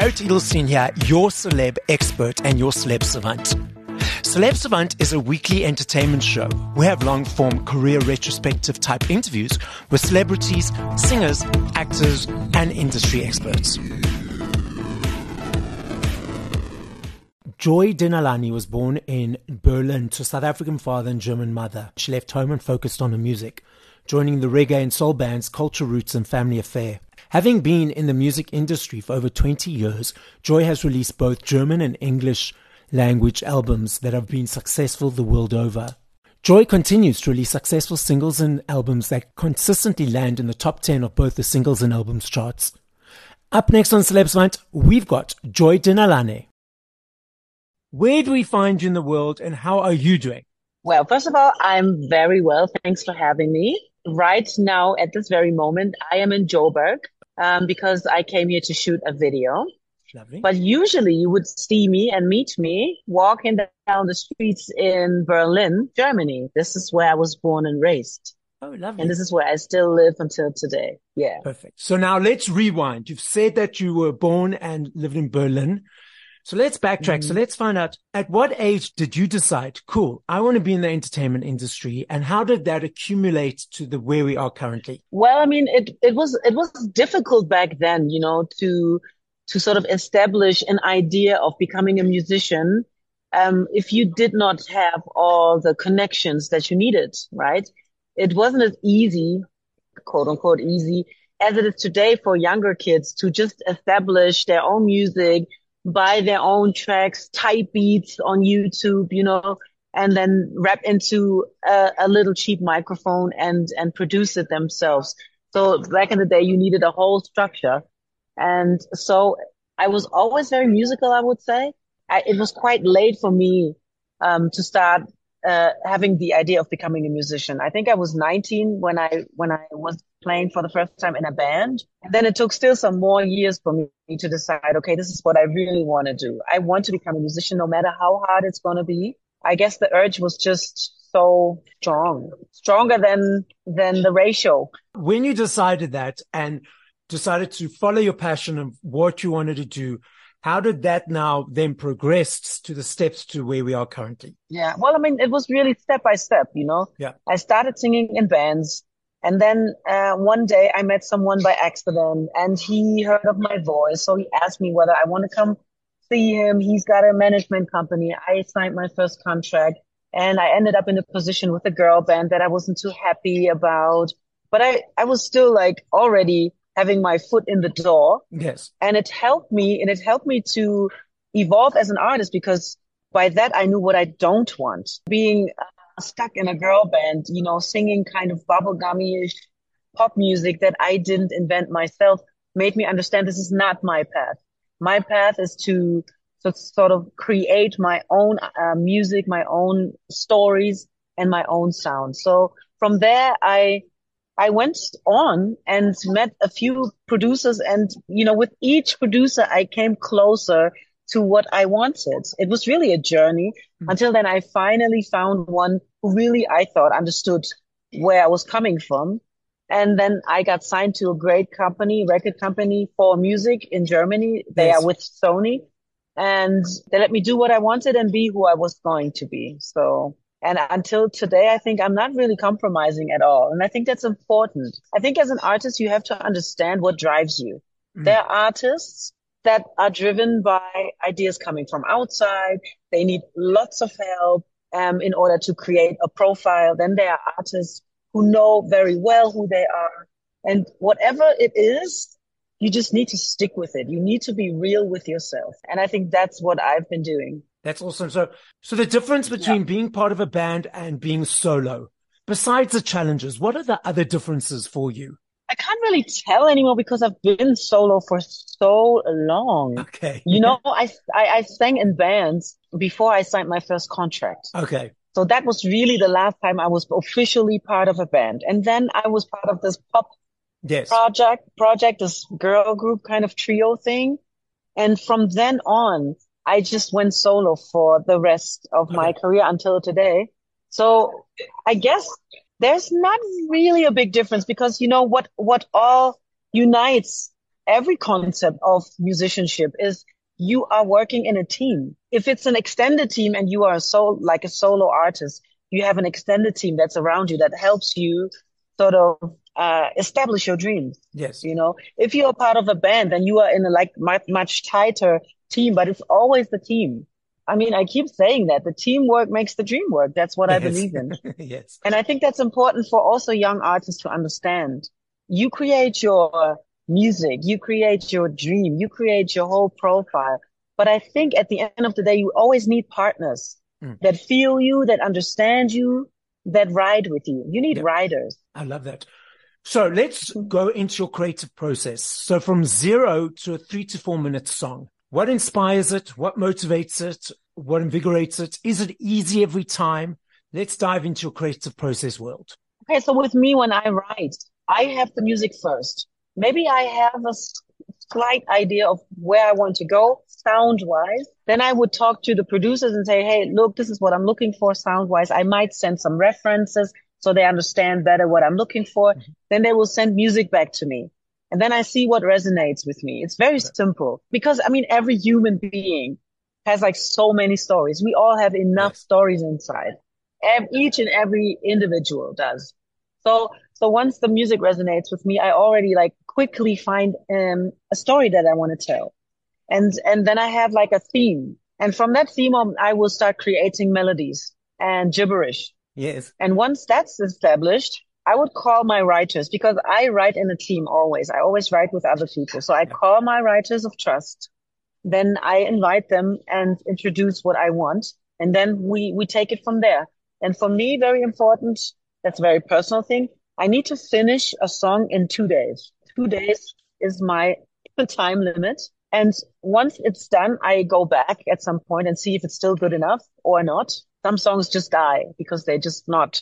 Gerrit Edelstein here, your celeb expert and your celeb savant. Celeb Savant is a weekly entertainment show. We have long-form career retrospective type interviews with celebrities, singers, actors, and industry experts. Joy Dinalani was born in Berlin to a South African father and German mother. She left home and focused on her music, joining the reggae and soul bands Culture Roots and Family Affair. Having been in the music industry for over 20 years, Joy has released both German and English language albums that have been successful the world over. Joy continues to release successful singles and albums that consistently land in the top 10 of both the singles and albums charts. Up next on Celeb Savant, we've got Joy Dinalani. Where do we find you in the world and how are you doing? Well, first of all, I'm very well. Thanks for having me. Right now, at this very moment, I am in Joburg because I came here to shoot a video. Lovely. But usually you would see me and meet me walking down the streets in Berlin, Germany. This is where I was born and raised. Oh, lovely. And this is where I still live until today. Yeah. Perfect. So now let's rewind. You've said that you were born and lived in Berlin. So let's backtrack. So let's find out, at what age did you decide, cool, I want to be in the entertainment industry, and how did that accumulate to the where we are currently? Well, I mean, it was difficult back then, you know, to sort of establish an idea of becoming a musician, if you did not have all the connections that you needed, right? It wasn't as easy, quote unquote easy, as it is today for younger kids to just establish their own music, buy their own tracks, type beats on YouTube, you know, and then rap into a little cheap microphone and produce it themselves. So back in the day, you needed a whole structure. And so I was always very musical, I would say. It was quite late for me to start having the idea of becoming a musician. I think I was 19 when I was playing for the first time in a band. And then it took still some more years for me to decide, okay, this is what I really want to do. I want to become a musician no matter how hard it's going to be. I guess the urge was just so strong, stronger than the ratio. When you decided that and decided to follow your passion of what you wanted to do, how did that now then progress to the steps to where we are currently? Yeah, well, I mean, it was really step by step, you know. Yeah. I started singing in bands. And then one day I met someone by accident and he heard of my voice. So he asked me whether I want to come see him. He's got a management company. I signed my first contract and I ended up in a position with a girl band that I wasn't too happy about. But I was still like already having my foot in the door. Yes. And it helped me to evolve as an artist because by that I knew what I don't want. Being stuck in a girl band, you know, singing kind of bubblegummy-ish pop music that I didn't invent myself made me understand this is not my path. My path is to sort of create my own music, my own stories, and my own sound. So from there, I went on and met a few producers, and, you know, with each producer, I came closer to what I wanted. It was really a journey. Until then, I finally found one who really, I thought, understood where I was coming from. And then I got signed to a great company, record company for music in Germany. They Yes. are with Sony, and they let me do what I wanted and be who I was going to be. So, and until today, I think I'm not really compromising at all. And I think that's important. I think as an artist, you have to understand what drives you. There are artists that are driven by ideas coming from outside. They need lots of help in order to create a profile. Then there are artists who know very well who they are. And whatever it is, you just need to stick with it. You need to be real with yourself. And I think that's what I've been doing. That's awesome. So the difference between being part of a band and being solo, besides the challenges, what are the other differences for you? I can't really tell anymore because I've been solo for so long. Okay. You know, I sang in bands before I signed my first contract. Okay. So that was really the last time I was officially part of a band. And then I was part of this pop Yes. project, this girl group kind of trio thing. And from then on, I just went solo for the rest of my career until today. So I guess there's not really a big difference because, you know, what all unites every concept of musicianship is you are working in a team. If it's an extended team and you are like a solo artist, you have an extended team that's around you that helps you sort of establish your dreams. Yes. You know, if you're part of a band, then you are in a like much tighter team, but it's always the team. I mean, I keep saying that the teamwork makes the dream work. That's what I believe in. Yes. And I think that's important for also young artists to understand. You create your music, you create your dream, you create your whole profile. But I think at the end of the day, you always need partners that feel you, that understand you, that ride with you. You need riders. I love that. So let's go into your creative process. So from 0 to a 3 to 4 minute song, what inspires it? What motivates it? What invigorates it? Is it easy every time? Let's dive into your creative process world. Okay, so with me, when I write, I have the music first. Maybe I have a slight idea of where I want to go sound-wise. Then I would talk to the producers and say, hey, look, this is what I'm looking for sound-wise. I might send some references so they understand better what I'm looking for. Then they will send music back to me. And then I see what resonates with me. It's very simple because, I mean, every human being has like so many stories. We all have enough stories inside. Each and every individual does. So once the music resonates with me, I already like quickly find a story that I want to tell. And then I have like a theme. And from that theme on, I will start creating melodies and gibberish. Yes. And once that's established, I would call my writers because I write in a team always. I always write with other people. So I call my writers of trust. Then I invite them and introduce what I want. And then we take it from there. And for me, very important, that's a very personal thing. I need to finish a song in 2 days. 2 days is my time limit. And once it's done, I go back at some point and see if it's still good enough or not. Some songs just die because they're just not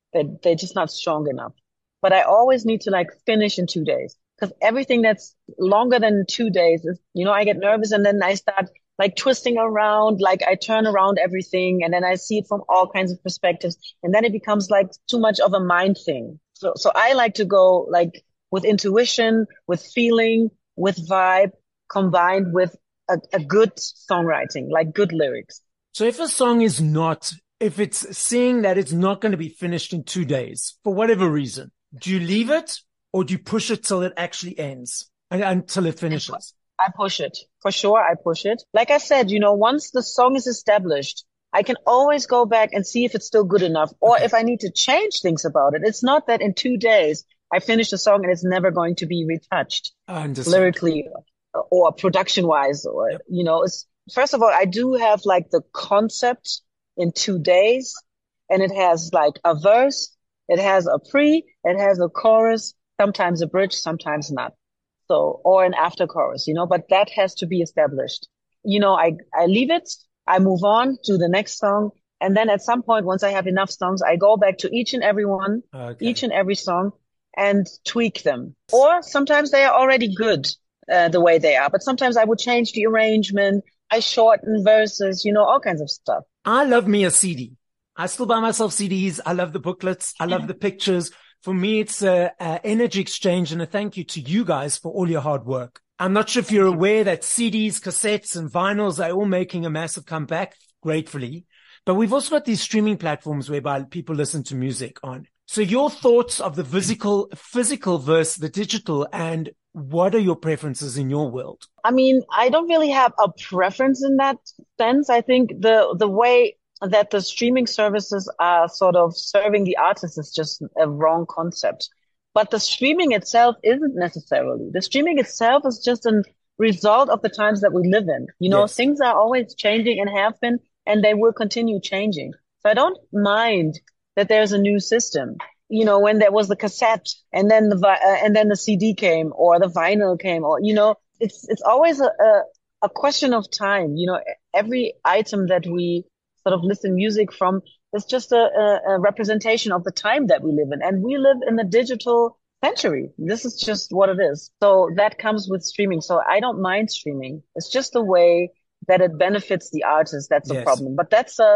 strong enough. But I always need to like finish in 2 days because everything that's longer than 2 days is, you know, I get nervous and then I start like twisting around, like I turn around everything and then I see it from all kinds of perspectives. And then it becomes like too much of a mind thing. So I like to go like with intuition, with feeling, with vibe, combined with a good songwriting, like good lyrics. So if a song is not, if it's seeing that it's not going to be finished in 2 days, for whatever reason, do you leave it or do you push it till it actually ends until it finishes? I push it. For sure, I push it. Like I said, you know, once the song is established, I can always go back and see if it's still good enough or if I need to change things about it. It's not that in 2 days I finish the song and it's never going to be retouched lyrically or production wise or, you know, first of all, I do have like the concept in 2 days and it has like a verse, it has a pre, it has a chorus, sometimes a bridge, sometimes not. So, or an after chorus, you know, but that has to be established. You know, I leave it, I move on to the next song. And then at some point, once I have enough songs, I go back to each and every one, each and every song and tweak them. Or sometimes they are already good, the way they are, but sometimes I would change the arrangement. I shorten verses, you know, all kinds of stuff. I love me a CD. I still buy myself CDs. I love the booklets. I love the pictures. For me, it's a energy exchange and a thank you to you guys for all your hard work. I'm not sure if you're aware that CDs, cassettes, and vinyls are all making a massive comeback, gratefully. But we've also got these streaming platforms whereby people listen to music on. So your thoughts of the physical versus the digital, and what are your preferences in your world? I mean, I don't really have a preference in that sense. I think the way that the streaming services are sort of serving the artists is just a wrong concept. But the streaming itself isn't necessarily. The streaming itself is just a result of the times that we live in. You know, things are always changing and have been, and they will continue changing. So I don't mind that there's a new system. You know, when there was the cassette and then the CD came or the vinyl came, or, you know, it's always a question of time. You know, every item that we sort of listen music from is just a representation of the time that we live in. And we live in the digital century. This is just what it is. So that comes with streaming. So I don't mind streaming. It's just the way that it benefits the artist. That's a problem. But that's a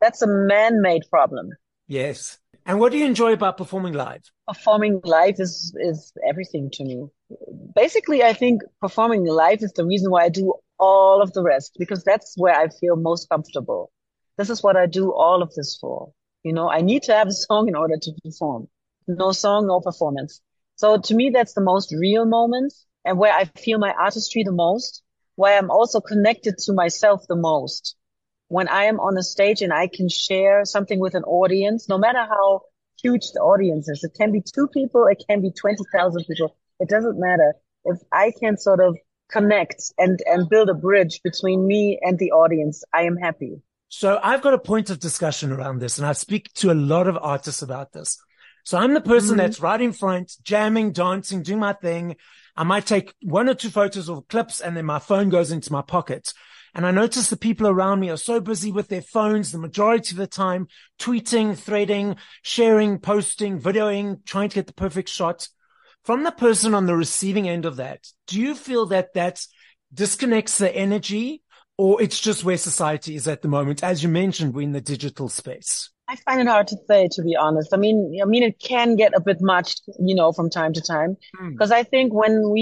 man-made problem. Yes. And what do you enjoy about performing live? Performing live is everything to me. Basically, I think performing live is the reason why I do all of the rest, because that's where I feel most comfortable. This is what I do all of this for. You know, I need to have a song in order to perform. No song, no performance. So to me, that's the most real moment and where I feel my artistry the most, where I'm also connected to myself the most. When I am on a stage and I can share something with an audience, no matter how huge the audience is, it can be two people, it can be 20,000 people. It doesn't matter. If I can sort of connect and build a bridge between me and the audience, I am happy. So I've got a point of discussion around this, and I speak to a lot of artists about this. So I'm the person Mm-hmm. that's right in front, jamming, dancing, doing my thing. I might take one or two photos or clips, and then my phone goes into my pocket. And I notice the people around me are so busy with their phones the majority of the time, tweeting, threading, sharing, posting, videoing, trying to get the perfect shot. From the person on the receiving end of that, do you feel that that disconnects the energy, or it's just where society is at the moment? As you mentioned, we're in the digital space. I find it hard to say, to be honest. I mean, it can get a bit much, from time to time, Mm. because I think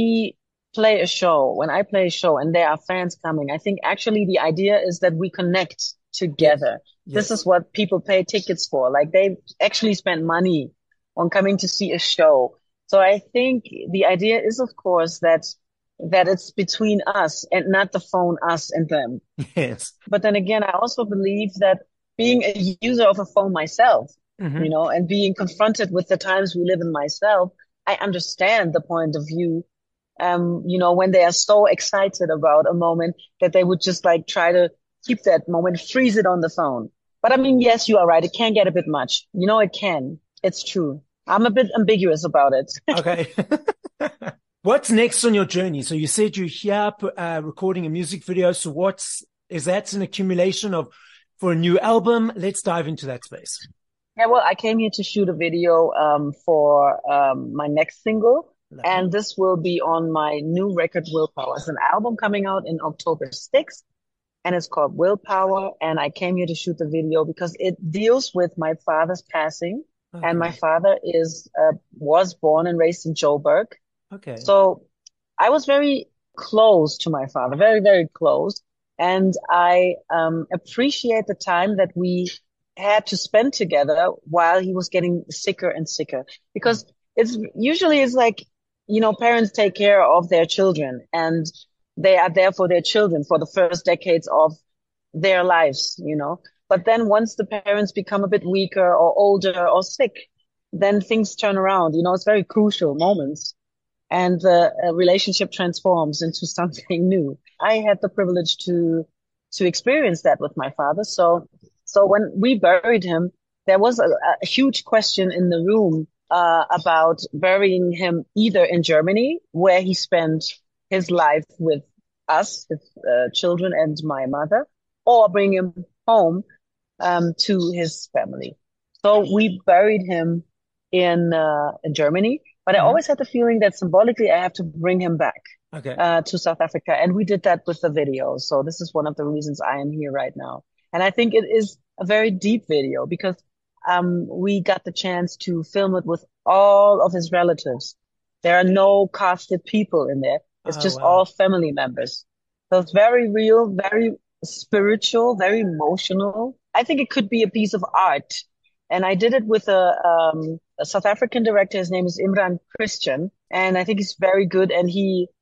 when I play a show and there are fans coming, I think actually the idea is that we connect Yes. together. This Yes. is what people pay tickets for. Like they actually spend money on coming to see a show. So I think the idea is, of course, that it's between us and not the phone, us and them. Yes. But then again, I also believe that being a user of a phone myself, Hmm. and being confronted with the times we live in myself, I understand the point of view. When they are so excited about a moment that they would just like try to keep that moment, freeze it on the phone. But I mean, yes, you are right. It can get a bit much. It can. It's true. I'm a bit ambiguous about it. Okay. What's next on your journey? So you said you're here recording a music video. So is that an accumulation of for a new album? Let's dive into that space. Yeah, well, I came here to shoot a video for my next single, Lovely. and this will be on my new record, Willpower. It's an album coming out in October 6th, and it's called Willpower. And I came here to shoot the video because it deals with my father's passing, and my Okay. father was born and raised in Joburg. Okay. So I was very close to my father, very, very close. And I appreciate the time that we had to spend together while he was getting sicker and sicker. Mm. Because it's like, parents take care of their children and they are there for their children for the first decades of their lives. But then once the parents become a bit weaker or older or sick, then things turn around. It's very crucial moments and the relationship transforms into something new. I had the privilege to experience that with my father. So when we buried him, there was a huge question in the room about burying him either in Germany, where he spent his life with us, his children and my mother, or bring him home to his family. So we buried him in Germany, but I Mhm. always had the feeling that symbolically I have to bring him back Okay. to South Africa, and we did that with the video. So this is one of the reasons I am here right now, and I think it is a very deep video because we got the chance to film it with all of his relatives. There are no casted people in there. It's Oh, just wow. all family members. So it's very real, very spiritual, very emotional. I think it could be a piece of art. And I did it with a South African director. His name is Imran Christian. And I think he's very good. And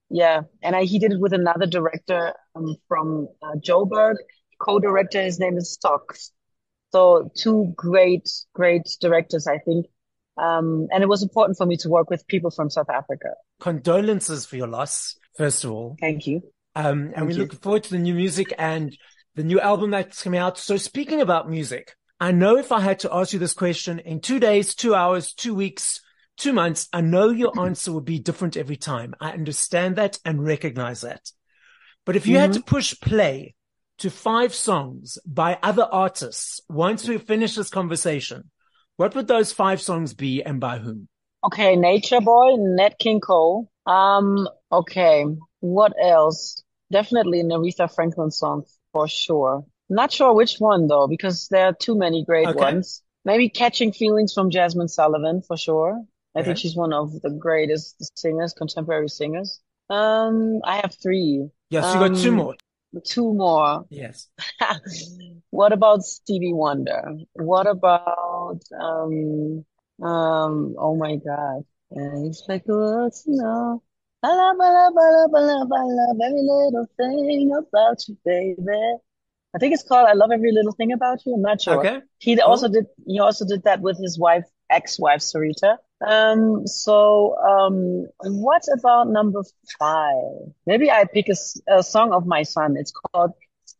he did it with another director from Joburg, co-director. His name is Stocks. So two great, great directors, I think. And it was important for me to work with people from South Africa. Condolences for your loss, first of all. Thank you. And we're Thank you. looking forward to the new music and the new album that's coming out. So speaking about music, I know if I had to ask you this question in 2 days, 2 hours, 2 weeks, 2 months, I know your answer would be different every time. I understand that and recognize that. But if you had to Hmm. push play to 5 songs by other artists, once we finish this conversation, what would those 5 songs be and by whom? Okay, Nature Boy, Nat King Cole. Okay, what else? Definitely an Aretha Franklin song for sure. Not sure which one though, because there are too many great Okay. ones. Maybe Catching Feelings from Jasmine Sullivan for sure. I think Okay. she's one of the greatest singers, contemporary singers. I have three. Yes, you got two Um, more. two more. Yes. What about Stevie Wonder? What about oh my God. And expect the world to know. I love every little thing about you, baby. I think it's called I Love Every Little Thing About You. I'm not sure. Okay. Cool. He also did that with his ex-wife, Sarita. What about number five? Maybe I pick a song of my son. It's called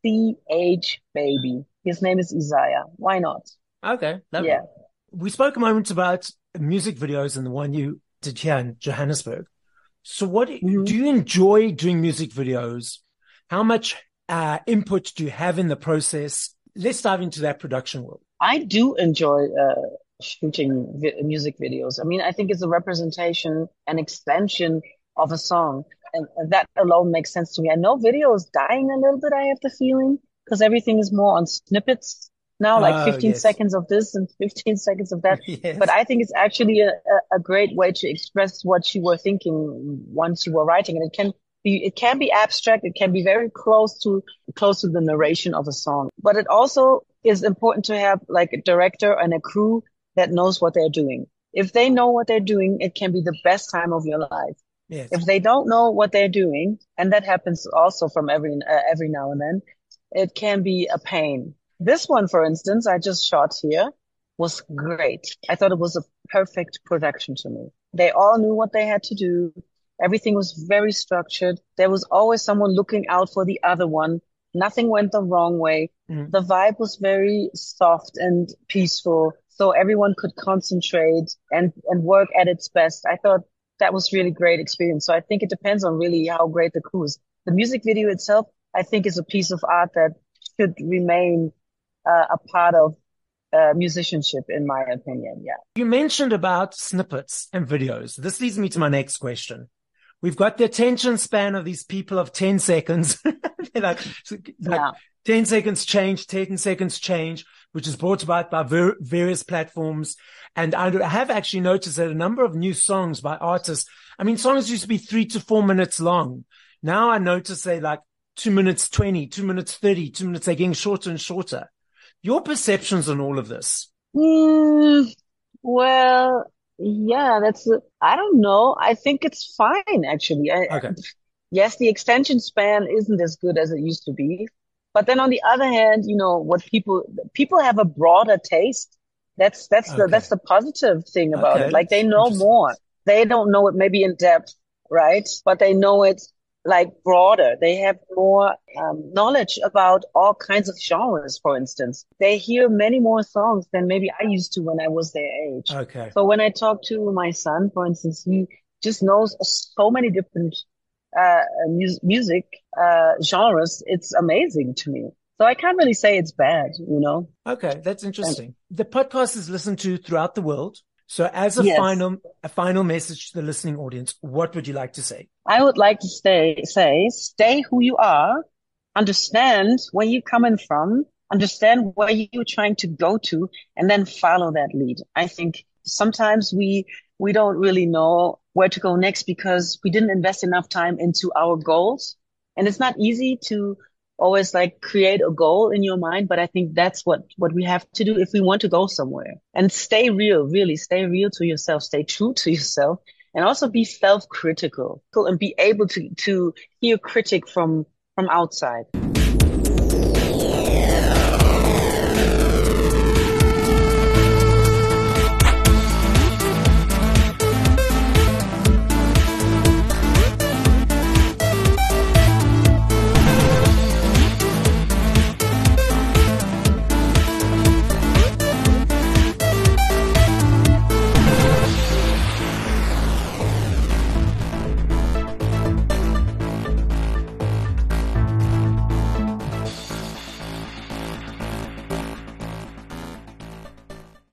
CH Baby. His name is Isaiah. Why not? Okay. Lovely. Yeah. We spoke a moment about music videos and the one you did here in Johannesburg. So do hmm you enjoy doing music videos? How much input do you have in the process? Let's dive into that production world. I do enjoy shooting music videos. I mean, I think it's a representation, an extension of a song, and that alone makes sense to me. I know video is dying a little bit, I have the feeling, because everything is more on snippets now, like Oh, 15 yes. seconds of this and 15 seconds of that. But Yes. I think it's actually a great way to express what you were thinking once you were writing, and it can be abstract. It can be very close to the narration of a song, but it also is important to have like a director and a crew that knows what they're doing. If they know what they're doing, it can be the best time of your life. Yes. If they don't know what they're doing, and that happens also from every now and then, it can be a pain. This one, for instance, I just shot here was great. I thought it was a perfect production to me. They all knew what they had to do. Everything was very structured. There was always someone looking out for the other one. Nothing went the wrong way. Mm. The vibe was very soft and peaceful, so everyone could concentrate and work at its best. I thought that was really great experience. So I think it depends on really how great the crew is. The music video itself, I think, is a piece of art that should remain a part of musicianship, in my opinion. Yeah. You mentioned about snippets and videos. This leads me to my next question. We've got the attention span of these people of 10 seconds. They're like Yeah. 10 seconds change, 10 seconds change, which is brought about by various platforms. And I have actually noticed that a number of new songs by artists, I mean, songs used to be 3 to 4 minutes long. Now I notice they like 2 minutes 20, 2 minutes 30, 2 minutes, they're getting shorter and shorter. Your perceptions on all of this? Mm, well, yeah, I don't know. I think it's fine, actually. Okay. Yes, the extension span isn't as good as it used to be. But then on the other hand, what people have a broader taste. That's Okay. the positive thing about it. Okay. Like they That's know interesting. more. They don't know it maybe in depth, right? But they know it like broader. They have more knowledge about all kinds of genres, for instance. They hear many more songs than maybe I used to when I was their age. Okay. So when I talk to my son, for instance, he just knows so many different music genres. It's amazing to me. So I can't really say it's bad. Okay. That's And interesting. The podcast is listened to throughout the world. So as a yes, final message to the listening audience, what would you like to say? I would like to stay who you are, understand where you're coming from, understand where you're trying to go to, and then follow that lead. I think sometimes we don't really know where to go next because we didn't invest enough time into our goals. And it's not easy to always like create a goal in your mind, but I think that's what we have to do if we want to go somewhere. And stay real, really stay real to yourself, stay true to yourself, and also be self-critical and be able to hear critic from outside.